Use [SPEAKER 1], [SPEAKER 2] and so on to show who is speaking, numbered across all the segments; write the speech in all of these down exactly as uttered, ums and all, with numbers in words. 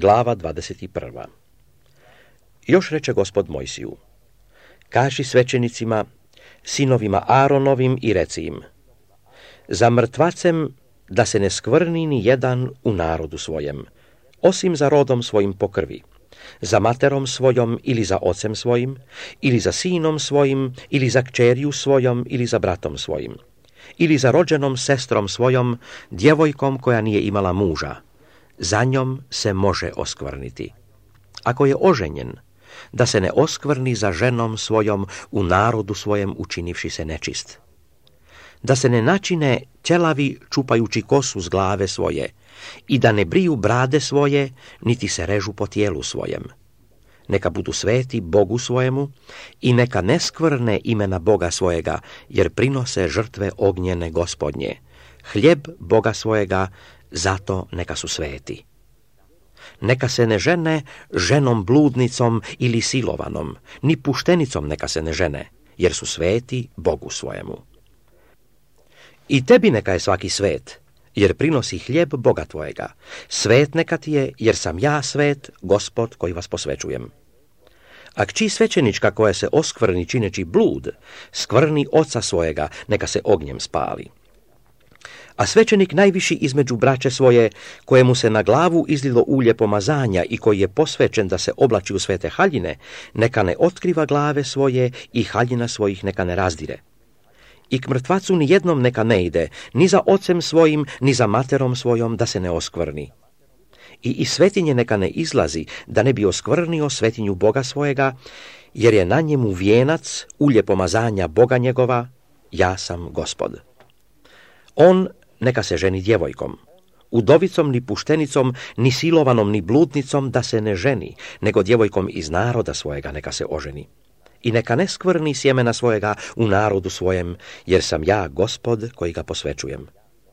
[SPEAKER 1] Glava dvadeset prva. Još reče Gospod Mojsiju: kaži svećenicima, sinovima Aaronovim, i reci im: za mrtvacem da se ne skvrni ni jedan u narodu svojem, osim za rodom svojim po krvi, za materom svojom ili za ocem svojim, ili za sinom svojim, ili za kćeriju svojom, ili za bratom svojim, ili za rođenom sestrom svojom, djevojkom koja nije imala muža. Za njom se može oskvrniti. Ako je oženjen, da se ne oskvrni za ženom svojom u narodu svojem učinivši se nečist. Da se ne načine ćelavi čupajući kosu s glave svoje i da ne briju brade svoje, niti se režu po tijelu svojem. Neka budu sveti Bogu svojemu i neka ne skvrne imena Boga svojega, jer prinose žrtve ognjene Gospodnje, hljeb Boga svojega, zato neka su sveti. Neka se ne žene ženom bludnicom ili silovanom, ni puštenicom neka se ne žene, jer su sveti Bogu svojemu. I tebi neka je svaki svet, jer prinosi hljeb Boga tvojega. Svet neka ti je, jer sam ja svet, Gospod koji vas posvećujem. A kći svećenička koja se oskvrni čineći blud, skvrni oca svojega, neka se ognjem spali. A svećenik najviši između braće svoje, kojemu se na glavu izlilo ulje pomazanja i koji je posvećen da se oblači u svete haljine, neka ne otkriva glave svoje i haljina svojih neka ne razdire. I k mrtvacu ni jednom neka ne ide, ni za ocem svojim, ni za materom svojom, da se ne oskvrni. I iz svetinje neka ne izlazi, da ne bi oskvrnio svetinju Boga svojega, jer je na njemu vijenac, ulje pomazanja Boga njegova, ja sam Gospod. On neka se ženi djevojkom, udovicom ni puštenicom, ni silovanom ni bludnicom da se ne ženi, nego djevojkom iz naroda svojega neka se oženi. I neka ne skvrni sjemena svojega u narodu svojem, jer sam ja Gospod koji ga posvećujem.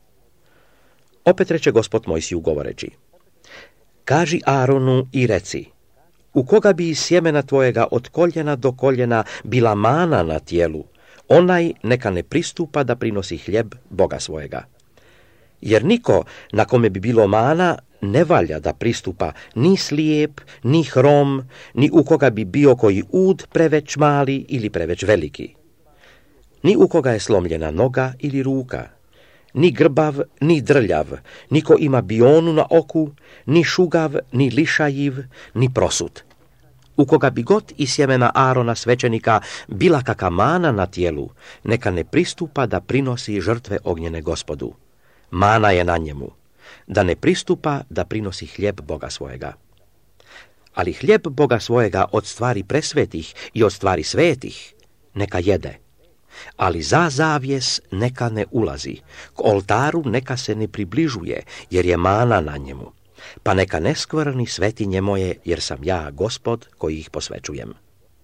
[SPEAKER 1] Opet reče Gospod Mojsiju govoreći: kaži Aaronu i reci: u koga bi iz sjemena tvojega od koljena do koljena bila mana na tijelu, onaj neka ne pristupa da prinosi hljeb Boga svojega. Jer niko na kome bi bilo mana ne valja da pristupa ni slijep, ni hrom, ni u koga bi bio koji ud preveć mali ili preveć veliki, ni u koga je slomljena noga ili ruka, ni grbav, ni drljav, niko ima bionu na oku, ni šugav, ni lišajiv, ni prosut. U koga bi god iz sjemena Aarona svećenika bila kaka mana na tijelu, neka ne pristupa da prinosi žrtve ognjene Gospodu. Mana je na njemu, da ne pristupa da prinosi hljeb Boga svojega. Ali hljeb Boga svojega od stvari presvetih i od stvari svetih neka jede. Ali za zavjes neka ne ulazi, k oltaru neka se ne približuje, jer je mana na njemu. Pa neka ne skvrni svetinje moje, jer sam ja Gospod koji ih posvećujem.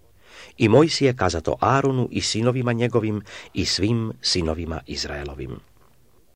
[SPEAKER 1] I Mojsije kazato Aaronu i sinovima njegovim i svim sinovima Izraelovim.